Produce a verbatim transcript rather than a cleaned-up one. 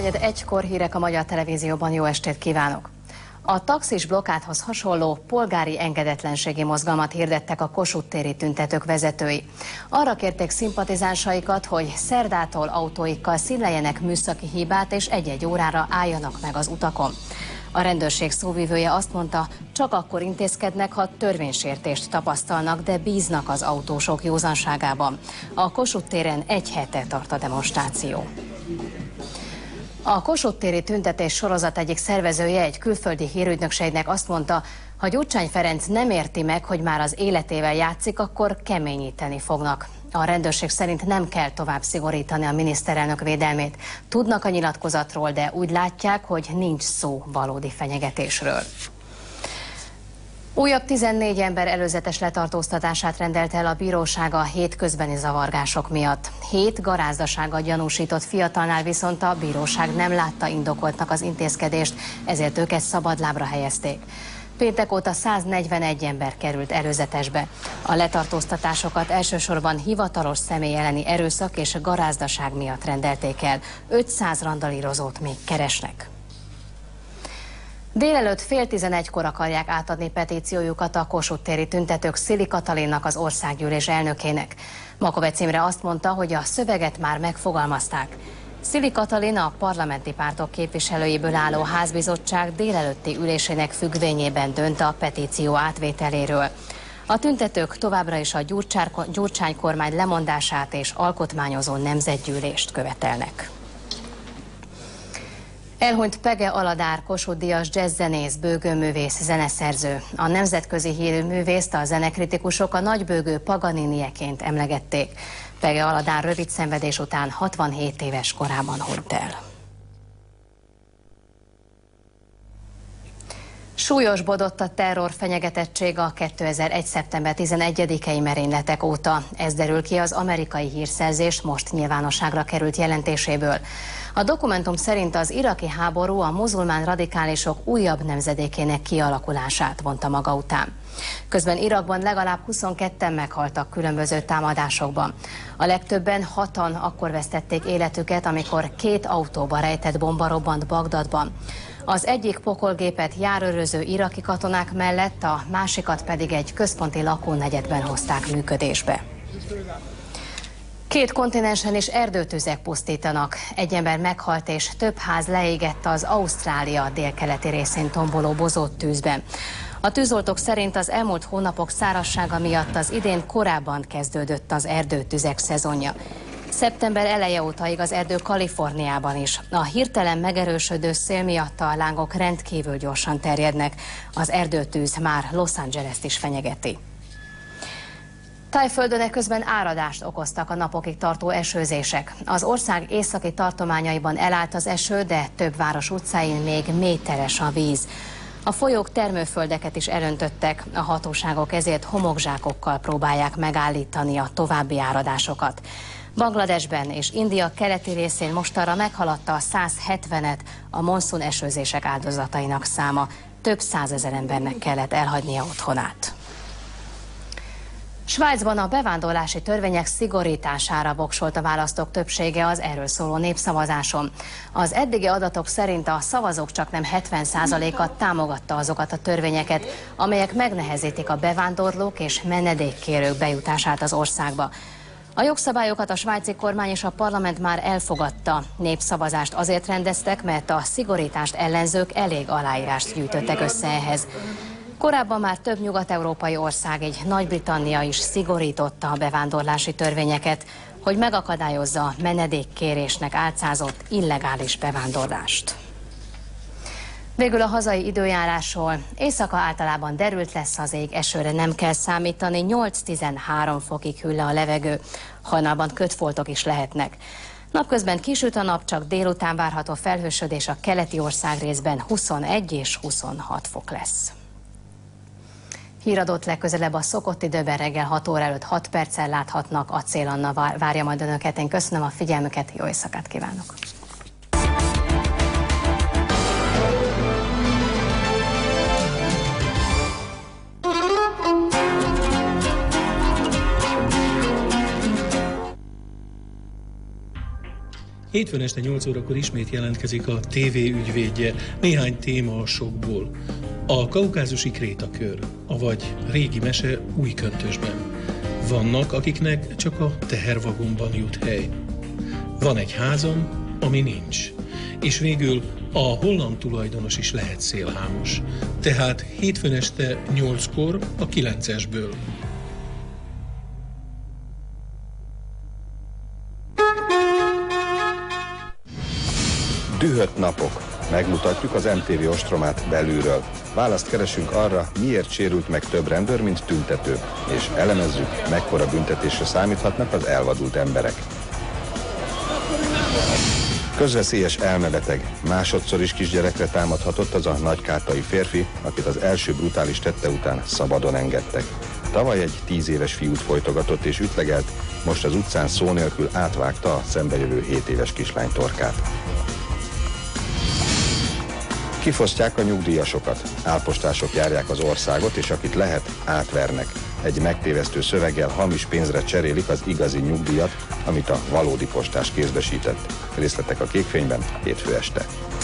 negyven egykor hírek a Magyar Televízióban, jó estét kívánok! A taxis blokkádhoz hasonló polgári engedetlenségi mozgalmat hirdettek a Kossuth téri tüntetők vezetői. Arra kérték szimpatizánsaikat, hogy szerdától autóikkal színleljenek műszaki hibát és egy-egy órára álljanak meg az utakon. A rendőrség szóvivője azt mondta, csak akkor intézkednek, ha törvénysértést tapasztalnak, de bíznak az autósok józanságában. A Kossuth téren egy hete tart a demonstráció. A Kossuth téri tüntetés sorozat egyik szervezője egy külföldi hírügynökségnek azt mondta, ha Gyurcsány Ferenc nem érti meg, hogy már az életével játszik, akkor keményíteni fognak. A rendőrség szerint nem kell tovább szigorítani a miniszterelnök védelmét. Tudnak a nyilatkozatról, de úgy látják, hogy nincs szó valódi fenyegetésről. Újabb tizennégy ember előzetes letartóztatását rendelt el a bíróság a hétközbeni zavargások miatt. Hét garázdasággal gyanúsított fiatalnál viszont a bíróság nem látta indokoltnak az intézkedést, ezért őket szabadlábra helyezték. Péntek óta száznegyvenegy ember került előzetesbe. A letartóztatásokat elsősorban hivatalos személy elleni erőszak és garázdaság miatt rendelték el. ötszáz randalírozót még keresnek. Délelőtt fél tizenegykor akarják átadni petíciójukat a Kossuth téri tüntetők Szili Katalinnak, az országgyűlés elnökének. Makovecz Imre azt mondta, hogy a szöveget már megfogalmazták. Szili Katalin a parlamenti pártok képviselőiből álló házbizottság délelőtti ülésének függvényében dönt a petíció átvételéről. A tüntetők továbbra is a Gyurcsány kormány lemondását és alkotmányozó nemzetgyűlést követelnek. Elhunyt Pege Aladár, Kossuth-díjas jazzzenész, bőgőművész, zeneszerző. A nemzetközi hírű művészt a zenekritikusok a nagybőgő Paganinieként emlegették. Pege Aladár rövid szenvedés után hatvanhét éves korában hunyt el. Súlyosbodott a terror fenyegetettség a kétezer-egy. szeptember tizenegyedikei merényletek óta. Ez derül ki az amerikai hírszerzés most nyilvánosságra került jelentéséből. A dokumentum szerint az iraki háború a muzulmán radikálisok újabb nemzedékének kialakulását vonta maga után. Közben Irakban legalább huszonketten meghaltak különböző támadásokban. A legtöbben hatan akkor vesztették életüket, amikor két autóba rejtett bomba robbant Bagdadban. Az egyik pokolgépet járőröző iraki katonák mellett, a másikat pedig egy központi lakónegyedben hozták működésbe. Két kontinensen is erdőtüzek pusztítanak. Egy ember meghalt és több ház leégett az Ausztrália délkeleti részén tomboló bozott tűzben. A tűzoltók szerint az elmúlt hónapok szárazsága miatt az idén korábban kezdődött az erdőtüzek szezonja. Szeptember eleje óta igaz erdő Kaliforniában is. A hirtelen megerősödő szél miatt a lángok rendkívül gyorsan terjednek. Az erdőtűz már Los Angeles-t is fenyegeti. Thaiföldön eközben áradást okoztak a napokig tartó esőzések. Az ország északi tartományaiban elállt az eső, de több város utcáin még méteres a víz. A folyók termőföldeket is elöntöttek, a hatóságok ezért homokzsákokkal próbálják megállítani a további áradásokat. Bangladesben és India keleti részén mostanra meghaladta a száz hetvenet a monszun esőzések áldozatainak száma. Több százezer embernek kellett elhagynia otthonát. Svájcban a bevándorlási törvények szigorítására voksolt a választók többsége az erről szóló népszavazáson. Az eddigi adatok szerint a szavazók csaknem hetven százaléka támogatta azokat a törvényeket, amelyek megnehezítik a bevándorlók és menedékkérők bejutását az országba. A jogszabályokat a svájci kormány és a parlament már elfogadta. Népszavazást azért rendeztek, mert a szigorítást ellenzők elég aláírást gyűjtöttek össze ehhez. Korábban már több nyugat-európai ország, így Nagy-Britannia is szigorította a bevándorlási törvényeket, hogy megakadályozza a menedékkérésnek álcázott illegális bevándorlást. Végül a hazai időjárásról. Éjszaka általában derült lesz az ég, esőre nem kell számítani, nyolc-tizenhárom fokig hűl le a levegő, hajnalban kötfoltok is lehetnek. Napközben kisüt a nap, csak délután várható felhősödés, a keleti országrészben huszonegy és huszonhat fok lesz. Híradót legközelebb a szokott időben reggel hat óra előtt hat perccel láthatnak. Acél Anna várja majd önöket. Én köszönöm a figyelmüket, jó éjszakát kívánok! Hétfőn este nyolc órakor ismét jelentkezik a té vé ügyvédje, néhány téma a sokból. A kaukázusi krétakör, avagy régi mese új köntösben. Vannak, akiknek csak a tehervagonban jut hely. Van egy házam, ami nincs. És végül a holland tulajdonos is lehet szélhámos. Tehát hétfőn este nyolckor a kilencesből. Dühött napok. Megmutatjuk az em té vé ostromát belülről. Választ keresünk arra, miért sérült meg több rendőr, mint tüntető. És elemezzük, mekkora büntetésre számíthatnak az elvadult emberek. Közveszélyes elmebeteg. Másodszor is kisgyerekre támadhatott az a nagykátai férfi, akit az első brutális tette után szabadon engedtek. Tavaly egy tíz éves fiút folytogatott és ütlegelt, most az utcán szó nélkül átvágta a szembejövő hét éves kislány torkát. Kifosztják a nyugdíjasokat. Álpostások járják az országot, és akit lehet, átvernek. Egy megtévesztő szöveggel hamis pénzre cserélik az igazi nyugdíjat, amit a valódi postás kézbesített. Részletek a Kékfényben hétfő este.